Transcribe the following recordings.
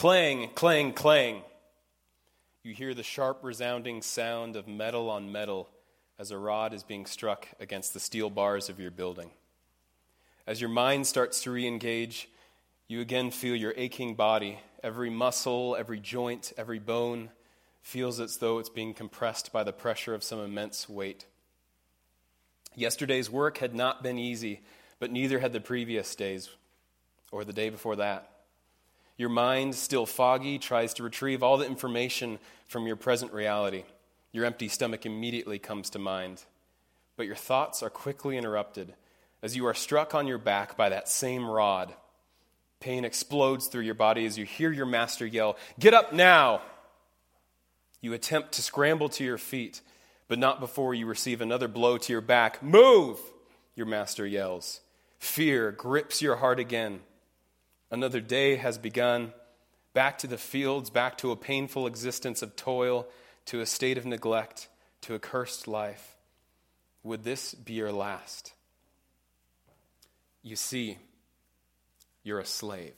Clang, clang, clang. You hear the sharp, resounding sound of metal on metal as a rod is being struck against the steel bars of your building. As your mind starts to re-engage, you again feel your aching body. Every muscle, every joint, every bone feels as though it's being compressed by the pressure of some immense weight. Yesterday's work had not been easy, but neither had the previous days or the day before that. Your mind, still foggy, tries to retrieve all the information from your present reality. Your empty stomach immediately comes to mind. But your thoughts are quickly interrupted as you are struck on your back by that same rod. Pain explodes through your body as you hear your master yell, "Get up now!" You attempt to scramble to your feet, but not before you receive another blow to your back. "Move!" your master yells. Fear grips your heart again. Another day has begun. Back to the fields, back to a painful existence of toil, to a state of neglect, to a cursed life. Would this be your last? You see, you're a slave.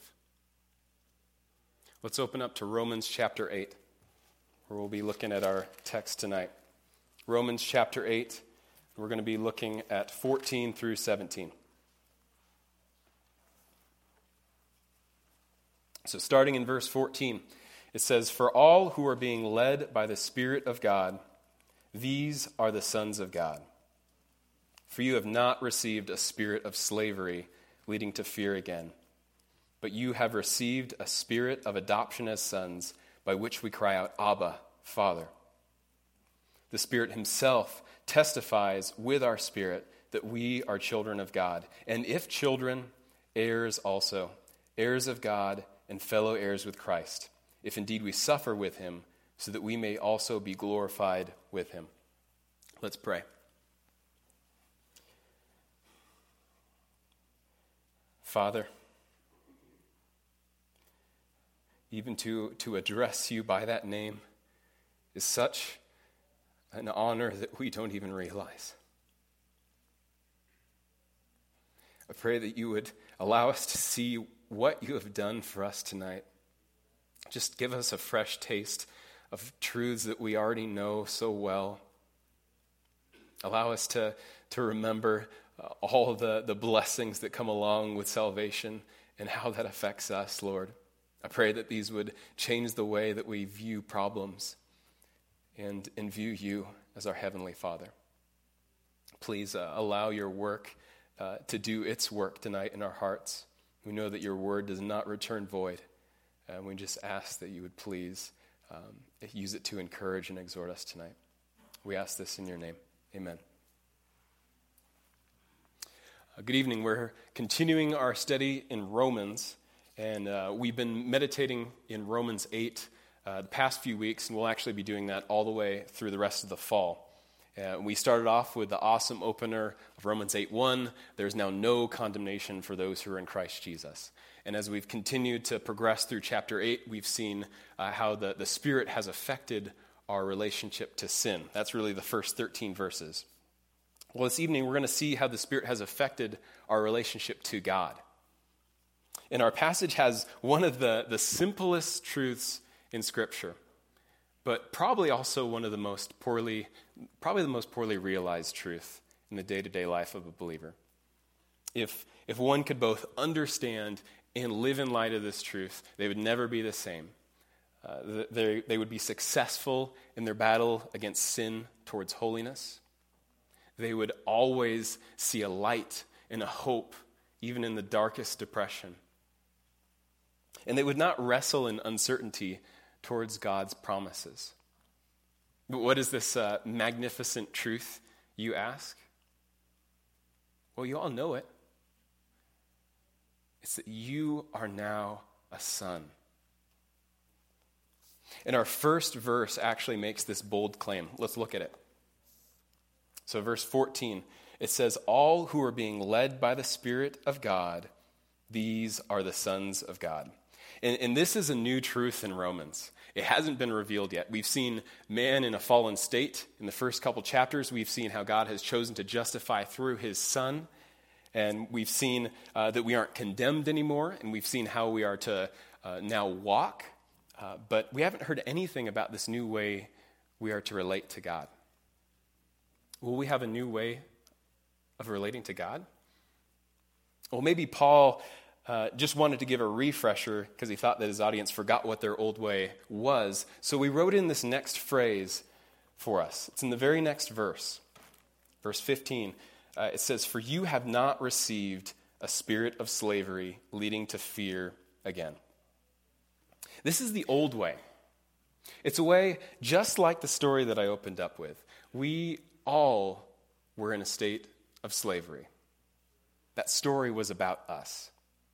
Let's open up to Romans chapter 8, where we'll be looking at our text tonight. Romans chapter 8, we're going to be looking at 14 through 17. So starting in verse 14, it says, "For all who are being led by the Spirit of God, these are the sons of God. For you have not received a spirit of slavery leading to fear again, but you have received a spirit of adoption as sons, by which we cry out, 'Abba, Father.' The Spirit himself testifies with our spirit that we are children of God. And if children, heirs also, heirs of God and fellow heirs with Christ, if indeed we suffer with him, so that we may also be glorified with him." Let's pray. Father, even to address you by that name is such an honor that we don't even realize. I pray that you would allow us to see what you have done for us tonight. Just give us a fresh taste of truths that we already know so well. Allow us to remember all the blessings that come along with salvation and how that affects us, Lord. I pray that these would change the way that we view problems and view you as our Heavenly Father. Please allow your work to do its work tonight in our hearts. We know that your word does not return void, and we just ask that you would please use it to encourage and exhort us tonight. We ask this in your name. Amen. Good evening. We're continuing our study in Romans, and we've been meditating in Romans 8 the past few weeks, and we'll actually be doing that all the way through the rest of the fall. We started off with the awesome opener of Romans 8:1. There's now no condemnation for those who are in Christ Jesus. And as we've continued to progress through chapter 8, we've seen how the Spirit has affected our relationship to sin. That's really the first 13 verses. Well, this evening we're going to see how the Spirit has affected our relationship to God. And our passage has one of the simplest truths in Scripture, but probably also one of the most poorly realized truth in the day-to-day life of a believer. If one could both understand and live in light of this truth, they would never be the same. They would be successful in their battle against sin towards holiness. They would always see a light and a hope, even in the darkest depression. And they would not wrestle in uncertainty towards God's promises. But what is this magnificent truth, you ask? Well, you all know it. It's that you are now a son. And our first verse actually makes this bold claim. Let's look at it. So verse 14, it says, "All who are being led by the Spirit of God, these are the sons of God." And this is a new truth in Romans. It hasn't been revealed yet. We've seen man in a fallen state. In the first couple chapters, we've seen how God has chosen to justify through his Son. And we've seen that we aren't condemned anymore. And we've seen how we are to now walk but we haven't heard anything about this new way we are to relate to God. Will we have a new way of relating to God? Well, maybe Paul just wanted to give a refresher because he thought that his audience forgot what their old way was. So we wrote in this next phrase for us. It's in the very next verse, verse 15. It says, "For you have not received a spirit of slavery leading to fear again." This is the old way. It's a way just like the story that I opened up with. We all were in a state of slavery. That story was about us.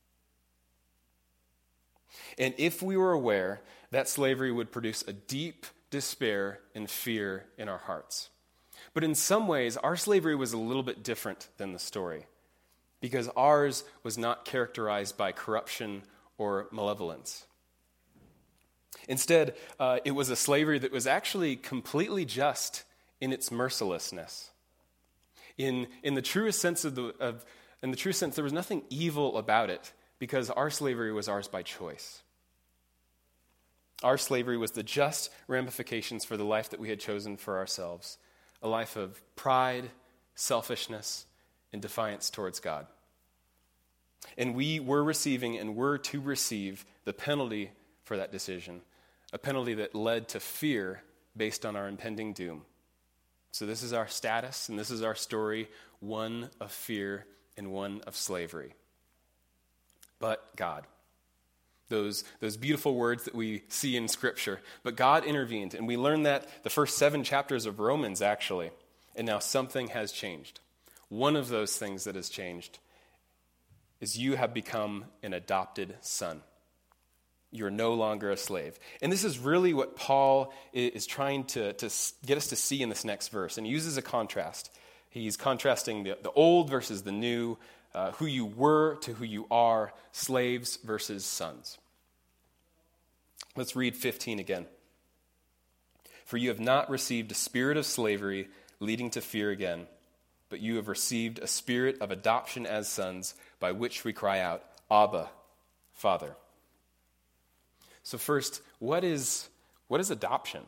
And if we were aware, that slavery would produce a deep despair and fear in our hearts. But in some ways, our slavery was a little bit different than the story, because ours was not characterized by corruption or malevolence. Instead, it was a slavery that was actually completely just in its mercilessness. In the truest sense in the true sense, there was nothing evil about it, because our slavery was ours by choice. Our slavery was the just ramifications for the life that we had chosen for ourselves, a life of pride, selfishness, and defiance towards God. And we were receiving and were to receive the penalty for that decision, a penalty that led to fear based on our impending doom. So this is our status, and this is our story, one of fear and one of slavery. But God, those beautiful words that we see in Scripture, but God intervened, and we learned that the first 7 chapters of Romans, actually, and now something has changed. One of those things that has changed is you have become an adopted son. You're no longer a slave. And this is really what Paul is trying to get us to see in this next verse. And he uses a contrast. He's contrasting the old versus the new, who you were to who you are, slaves versus sons. Let's read 15 again. "For you have not received a spirit of slavery leading to fear again, but you have received a spirit of adoption as sons, by which we cry out, 'Abba, Father.'" So first, what is adoption?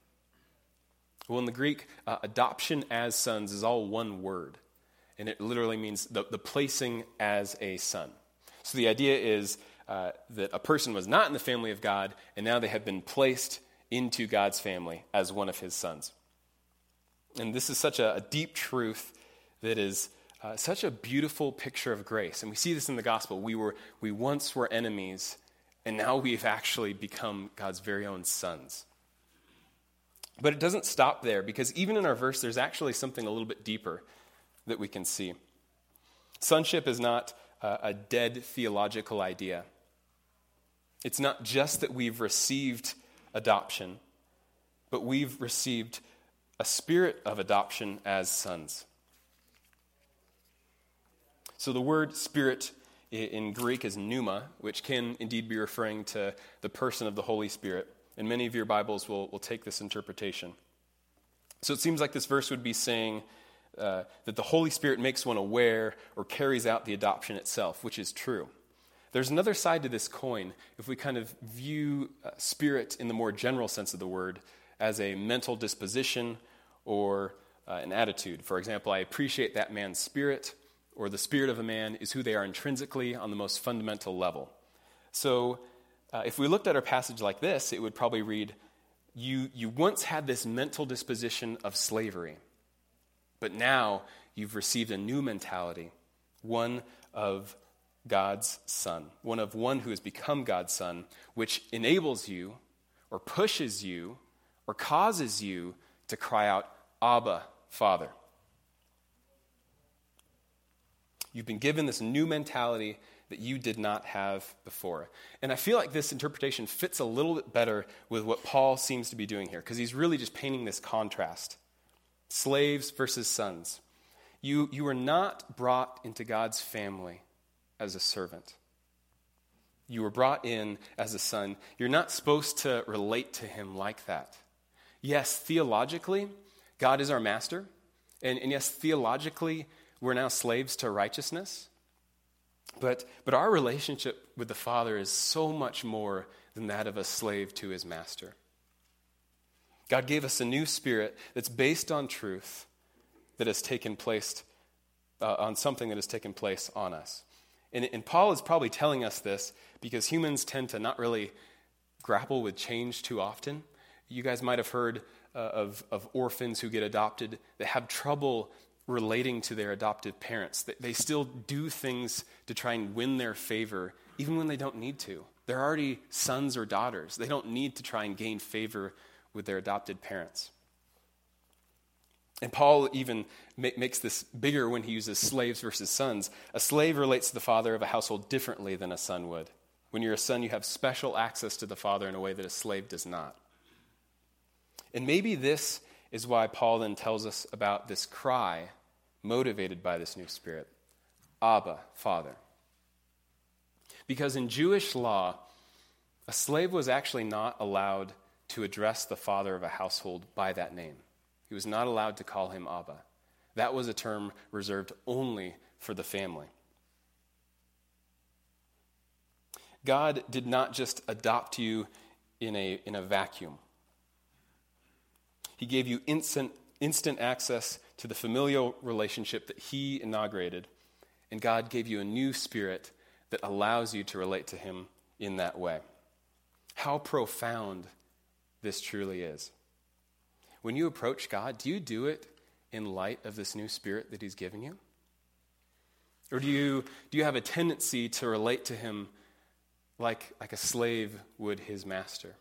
Well, in the Greek, adoption as sons is all one word, and it literally means the placing as a son. So the idea is that a person was not in the family of God, and now they have been placed into God's family as one of his sons. And this is such a deep truth that is such a beautiful picture of grace. And we see this in the gospel. We once were enemies, and now we've actually become God's very own sons. But it doesn't stop there, because even in our verse, there's actually something a little bit deeper that we can see. Sonship is not a dead theological idea. It's not just that we've received adoption, but we've received a spirit of adoption as sons. So the word spirit in Greek is pneuma, which can indeed be referring to the person of the Holy Spirit. And many of your Bibles will take this interpretation. So it seems like this verse would be saying that the Holy Spirit makes one aware or carries out the adoption itself, which is true. There's another side to this coin. If we kind of view spirit in the more general sense of the word as a mental disposition or an attitude. For example, I appreciate that man's spirit, or the spirit of a man is who they are intrinsically on the most fundamental level. So if we looked at our passage like this, it would probably read, you once had this mental disposition of slavery, but now you've received a new mentality, one of God's son, one who has become God's son, which enables you or pushes you or causes you to cry out, "Abba, Father." You've been given this new mentality that you did not have before. And I feel like this interpretation fits a little bit better with what Paul seems to be doing here, because he's really just painting this contrast. Slaves versus sons. You were not brought into God's family as a servant. You were brought in as a son. You're not supposed to relate to him like that. Yes, theologically, God is our master. And yes, theologically, we're now slaves to righteousness. But our relationship with the Father is so much more than that of a slave to his master. God gave us a new spirit that's based on truth that has taken place, on something that has taken place on us. And Paul is probably telling us this because humans tend to not really grapple with change too often. You guys might have heard of orphans who get adopted that have trouble relating to their adoptive parents. They still do things to try and win their favor, even when they don't need to. They're already sons or daughters. They don't need to try and gain favor with their adopted parents. And Paul even makes this bigger when he uses slaves versus sons. A slave relates to the father of a household differently than a son would. When you're a son, you have special access to the father in a way that a slave does not. And maybe this is why Paul then tells us about this cry motivated by this new spirit. Abba, Father. Because in Jewish law, a slave was actually not allowed to address the father of a household by that name. He was not allowed to call him Abba. That was a term reserved only for the family. God did not just adopt you in a vacuum. He gave you instant access to the familial relationship that he inaugurated, and God gave you a new spirit that allows you to relate to him in that way. How profound this truly is. When you approach God, do you do it in light of this new spirit that he's given you? Or do you have a tendency to relate to him like a slave would his master?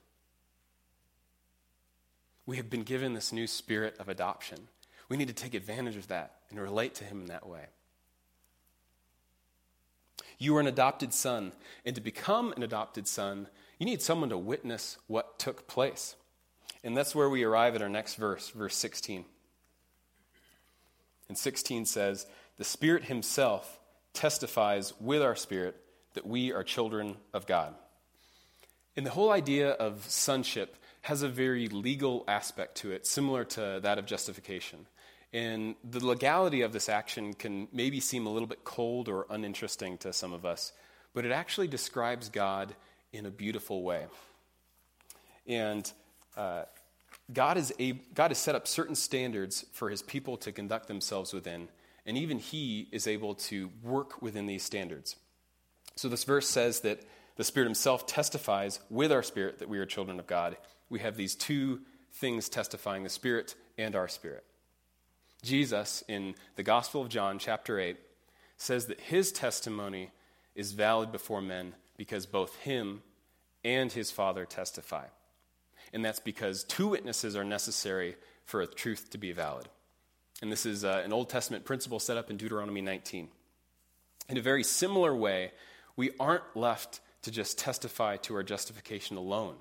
We have been given this new spirit of adoption. We need to take advantage of that and relate to him in that way. You are an adopted son, and to become an adopted son, you need someone to witness what took place. And that's where we arrive at our next verse, verse 16. And 16 says, "The Spirit himself testifies with our spirit that we are children of God." And the whole idea of sonship has a very legal aspect to it, similar to that of justification. And the legality of this action can maybe seem a little bit cold or uninteresting to some of us, but it actually describes God in a beautiful way. And God has set up certain standards for his people to conduct themselves within, and even he is able to work within these standards. So this verse says that the Spirit himself testifies with our spirit that we are children of God. We have these two things testifying, the Spirit and our spirit. Jesus, in the Gospel of John, chapter 8, says that his testimony is valid before men because both him and his Father testify. And that's because two witnesses are necessary for a truth to be valid. And this is an Old Testament principle set up in Deuteronomy 19. In a very similar way, we aren't left to just testify to our justification alone.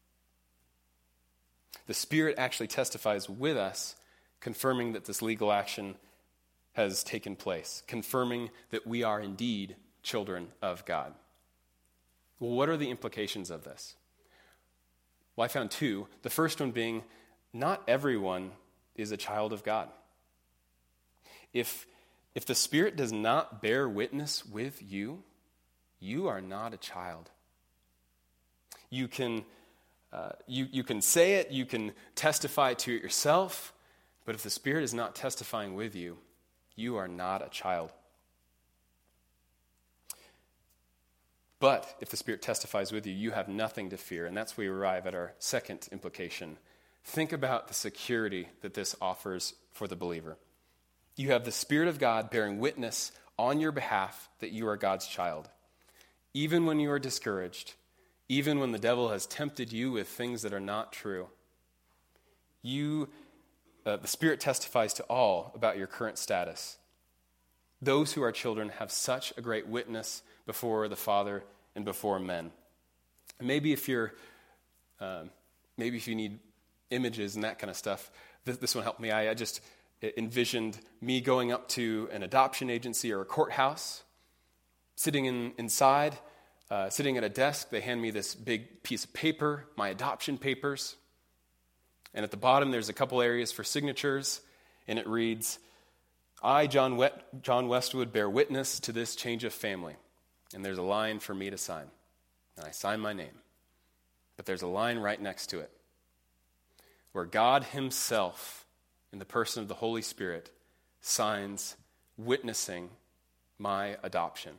The Spirit actually testifies with us, confirming that this legal action has taken place, confirming that we are indeed children of God. Well, what are the implications of this? Well, I found two. The first one being, not everyone is a child of God. If the Spirit does not bear witness with you, you are not a child. You can say it, you can testify to it yourself, but if the Spirit is not testifying with you, you are not a child. But if the Spirit testifies with you, you have nothing to fear. And that's where we arrive at our second implication. Think about the security that this offers for the believer. You have the Spirit of God bearing witness on your behalf that you are God's child. Even when you are discouraged, even when the devil has tempted you with things that are not true, the Spirit testifies to all about your current status. Those who are children have such a great witness before the Father and before men. Maybe if you need images and that kind of stuff, this one helped me. I just envisioned me going up to an adoption agency or a courthouse, sitting inside, sitting at a desk. They hand me this big piece of paper, my adoption papers. And at the bottom, there's a couple areas for signatures, and it reads, "I, John Westwood, bear witness to this change of family. and there's a line for me to sign. And I sign my name. But there's a line right next to it where God himself, in the person of the Holy Spirit, signs witnessing my adoption.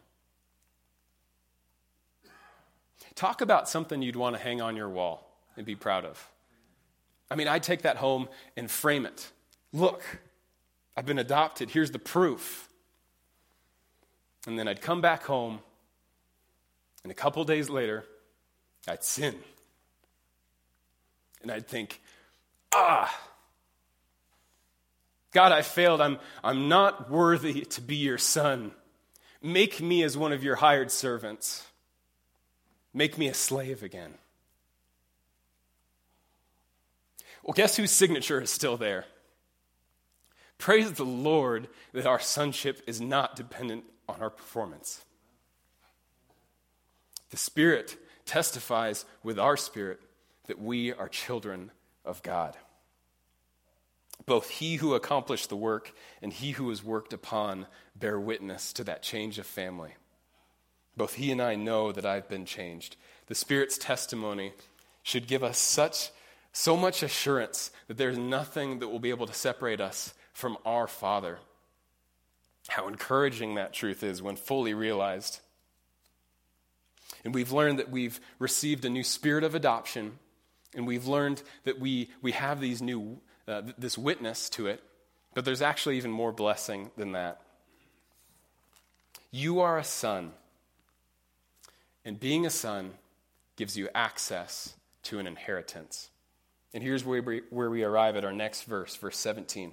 Talk about something you'd want to hang on your wall and be proud of. I mean, I'd take that home and frame it. Look, I've been adopted. Here's the proof. And then I'd come back home, and a couple days later, I'd sin. And I'd think, God, I failed. I'm not worthy to be your son. Make me as one of your hired servants. Make me a slave again. Well, guess whose signature is still there? Praise the Lord that our sonship is not dependent on our performance. The Spirit testifies with our spirit that we are children of God. Both he who accomplished the work and he who is worked upon bear witness to that change of family. Both he and I know that I've been changed. The Spirit's testimony should give us so much assurance that there's nothing that will be able to separate us from our Father. How encouraging that truth is when fully realized. And we've learned that we've received a new spirit of adoption, and we've learned that we have these this witness to it, but there's actually even more blessing than that. You are a son. And being a son gives you access to an inheritance. And here's where we arrive at our next verse, verse 17.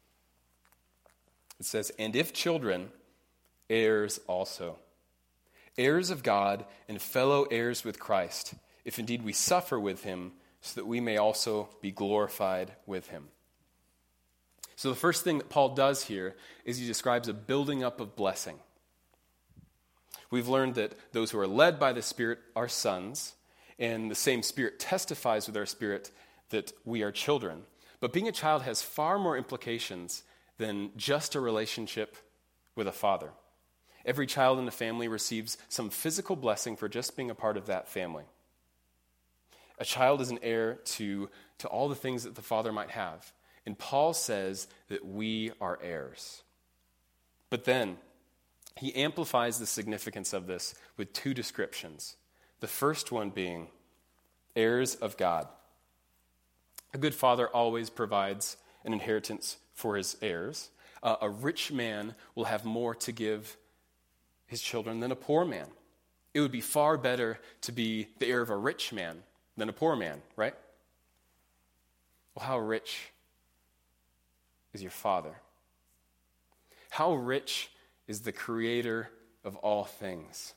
It says, "And if children, heirs also, heirs of God and fellow heirs with Christ, if indeed we suffer with him, so that we may also be glorified with him." So the first thing that Paul does here is he describes a building up of blessing. We've learned that those who are led by the Spirit are sons, and the same Spirit testifies with our spirit that we are children. But being a child has far more implications than just a relationship with a father. Every child in the family receives some physical blessing for just being a part of that family. A child is an heir to all the things that the father might have. And Paul says that we are heirs. But then, he amplifies the significance of this with two descriptions. The first one being heirs of God. A good father always provides an inheritance for his heirs. A rich man will have more to give his children than a poor man. It would be far better to be the heir of a rich man than a poor man, right? Well, how rich is your Father? How rich is the Creator of all things?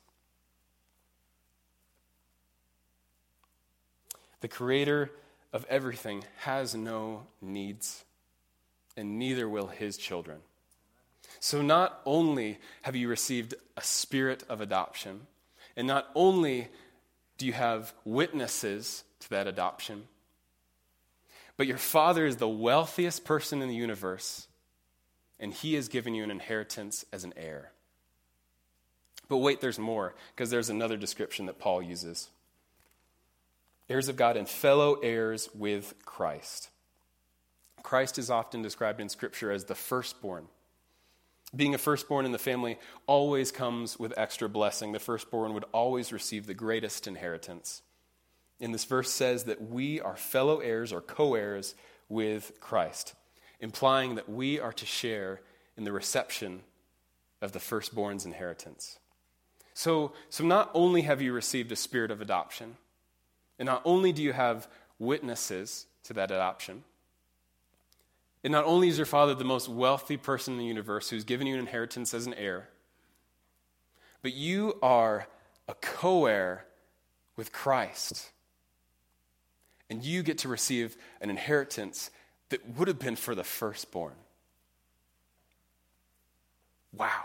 The Creator of everything has no needs, and neither will his children. So not only have you received a spirit of adoption, and not only do you have witnesses to that adoption, but your Father is the wealthiest person in the universe, and he has given you an inheritance as an heir. But wait, there's more, because there's another description that Paul uses. Heirs of God and fellow heirs with Christ. Christ is often described in Scripture as the firstborn. Being a firstborn in the family always comes with extra blessing. The firstborn would always receive the greatest inheritance. And this verse says that we are fellow heirs or co-heirs with Christ, implying that we are to share in the reception of the firstborn's inheritance. So not only have you received a spirit of adoption, and not only do you have witnesses to that adoption, and not only is your Father the most wealthy person in the universe who's given you an inheritance as an heir, but you are a co-heir with Christ. And you get to receive an inheritance that would have been for the firstborn. Wow.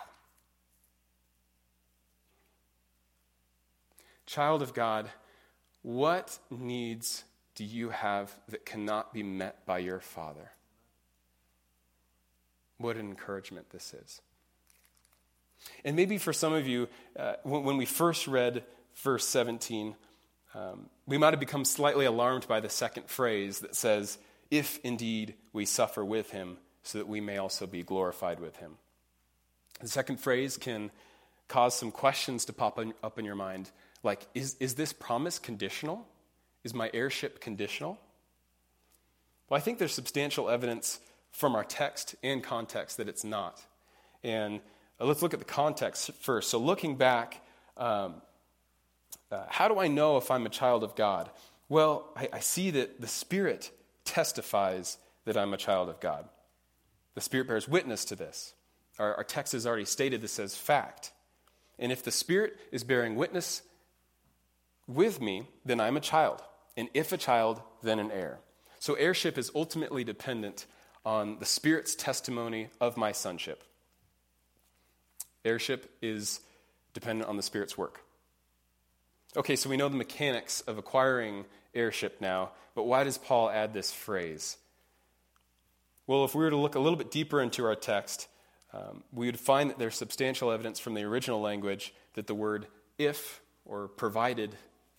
Child of God, what needs do you have that cannot be met by your Father? What an encouragement this is. And maybe for some of you, when we first read verse 17, we might have become slightly alarmed by the second phrase that says, if indeed we suffer with him, so that we may also be glorified with him. The second phrase can cause some questions to pop up in your mind, like, is this promise conditional? Is my heirship conditional? Well, I think there's substantial evidence from our text and context that it's not. And let's look at the context first. So looking back, how do I know if I'm a child of God? Well, I see that the Spirit testifies that I'm a child of God. The Spirit bears witness to this. Our text has already stated this as fact. And if the Spirit is bearing witness with me, then I'm a child. And if a child, then an heir. So heirship is ultimately dependent on the Spirit's testimony of my sonship. Heirship is dependent on the Spirit's work. Okay, so we know the mechanics of acquiring heirship now, but why does Paul add this phrase? Well, if we were to look a little bit deeper into our text, we would find that there's substantial evidence from the original language that the word if, or provided,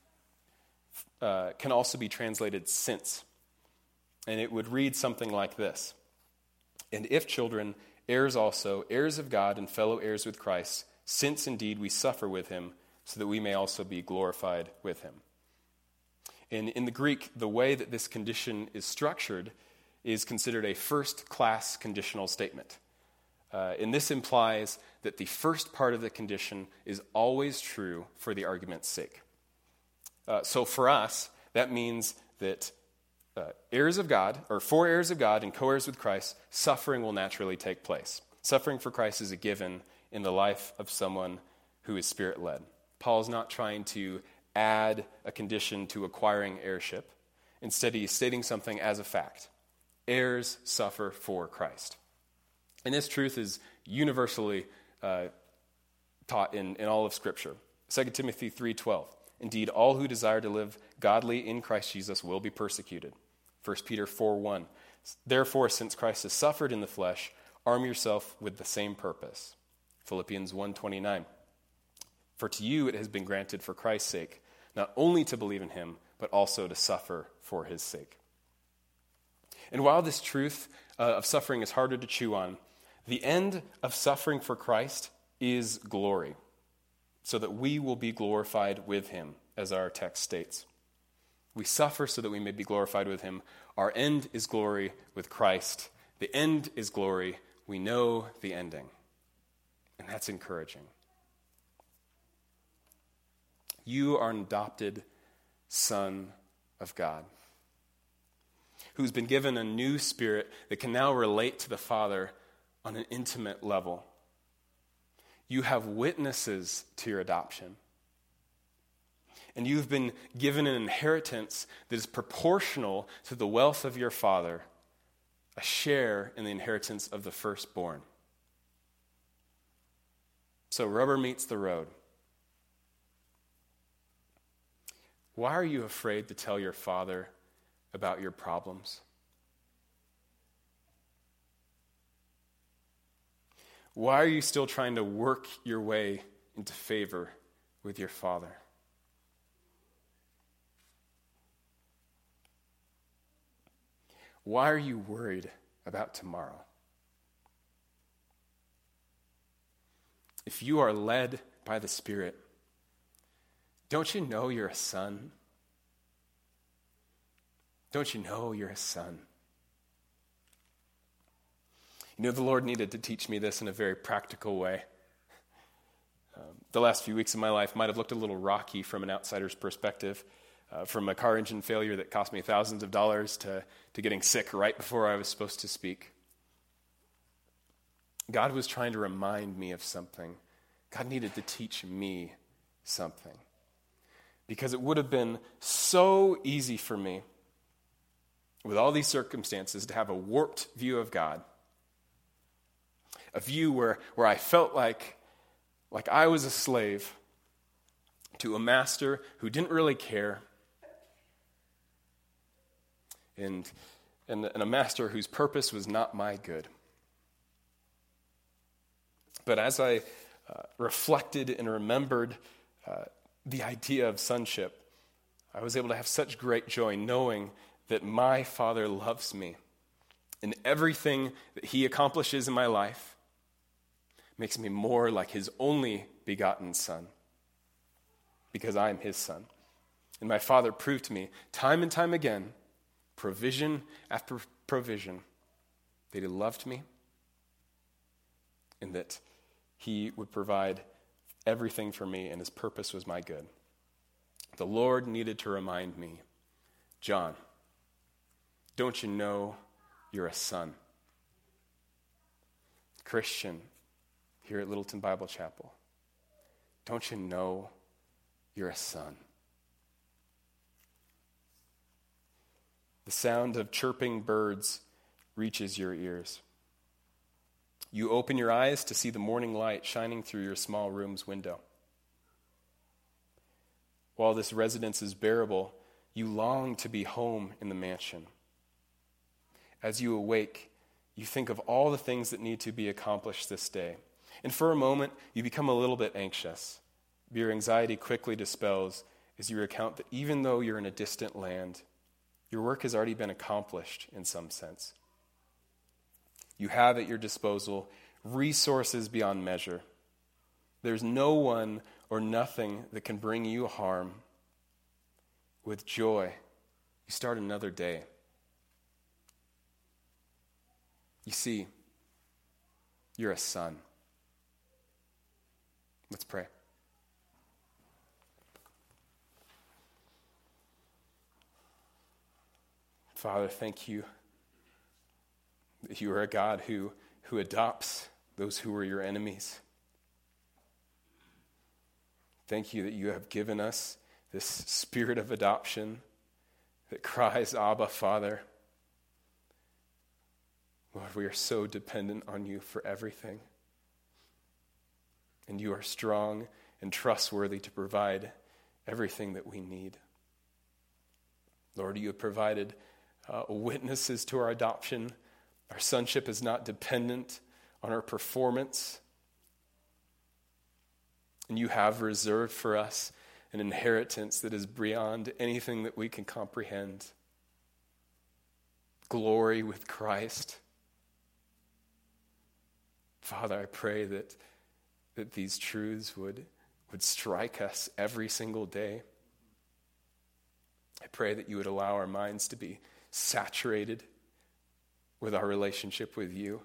can also be translated since. And it would read something like this. And if children, heirs also, heirs of God and fellow heirs with Christ, since indeed we suffer with him, so that we may also be glorified with him. And in the Greek, the way that this condition is structured is considered a first-class conditional statement. And this implies that the first part of the condition is always true for the argument's sake. So for us, that means that heirs of God, or for heirs of God and co-heirs with Christ, suffering will naturally take place. Suffering for Christ is a given in the life of someone who is Spirit-led. Paul's not trying to add a condition to acquiring heirship. Instead, he's stating something as a fact. Heirs suffer for Christ. And this truth is universally taught in all of Scripture. 2 Timothy 3:12. Indeed, all who desire to live godly in Christ Jesus will be persecuted. 1 Peter 4:1. Therefore, since Christ has suffered in the flesh, arm yourself with the same purpose. Philippians 1:29. For to you it has been granted for Christ's sake, not only to believe in him, but also to suffer for his sake. And while this truth of suffering is harder to chew on, the end of suffering for Christ is glory, so that we will be glorified with him, as our text states. We suffer so that we may be glorified with him. Our end is glory with Christ. The end is glory. We know the ending. And that's encouraging. You are an adopted son of God, who's been given a new spirit that can now relate to the Father on an intimate level. You have witnesses to your adoption. And you've been given an inheritance that is proportional to the wealth of your Father, a share in the inheritance of the firstborn. So rubber meets the road. Why are you afraid to tell your Father about your problems? Why are you still trying to work your way into favor with your Father? Why are you worried about tomorrow? If you are led by the Spirit, don't you know you're a son? Don't you know you're a son? You know, the Lord needed to teach me this in a very practical way. The last few weeks of my life might have looked a little rocky from an outsider's perspective, from a car engine failure that cost me thousands of dollars to getting sick right before I was supposed to speak. God was trying to remind me of something. God needed to teach me something. Because it would have been so easy for me, with all these circumstances, to have a warped view of God. A view where I felt like I was a slave to a master who didn't really care, and a master whose purpose was not my good. But as I reflected and remembered the idea of sonship, I was able to have such great joy knowing that my Father loves me. And everything that he accomplishes in my life makes me more like his only begotten Son, because I am his son. And my Father proved to me time and time again, provision after provision, that he loved me and that he would provide everything for me, and his purpose was my good. The Lord needed to remind me, John, don't you know you're a son? Christian, here at Littleton Bible Chapel, don't you know you're a son? The sound of chirping birds reaches your ears. You open your eyes to see the morning light shining through your small room's window. While this residence is bearable, you long to be home in the mansion. As you awake, you think of all the things that need to be accomplished this day. And for a moment, you become a little bit anxious. Your anxiety quickly dispels as you recount that even though you're in a distant land, your work has already been accomplished in some sense. You have at your disposal resources beyond measure. There's no one or nothing that can bring you harm. With joy, you start another day. You see, you're a son. Let's pray. Father, thank you that you are a God who adopts those who are your enemies. Thank you that you have given us this spirit of adoption that cries, Abba, Father. Lord, we are so dependent on you for everything. And you are strong and trustworthy to provide everything that we need. Lord, you have provided witnesses to our adoption. Our sonship is not dependent on our performance. And you have reserved for us an inheritance that is beyond anything that we can comprehend. Glory with Christ. Father, I pray that these truths would strike us every single day. I pray that you would allow our minds to be saturated with our relationship with you.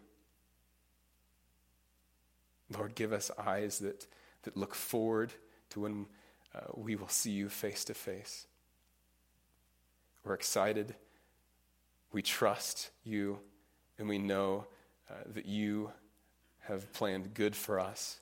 Lord, give us eyes that look forward to when we will see you face to face. We're excited. We trust you, and we know that you have planned good for us.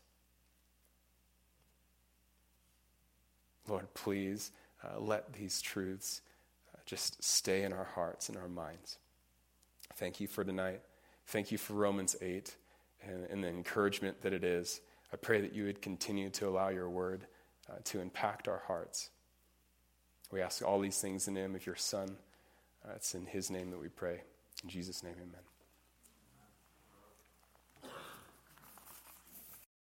Lord, please let these truths just stay in our hearts and our minds. Thank you for tonight. Thank you for Romans 8 and the encouragement that it is. I pray that you would continue to allow your word to impact our hearts. We ask all these things in the name of your Son. It's in his name that we pray. In Jesus' name, amen.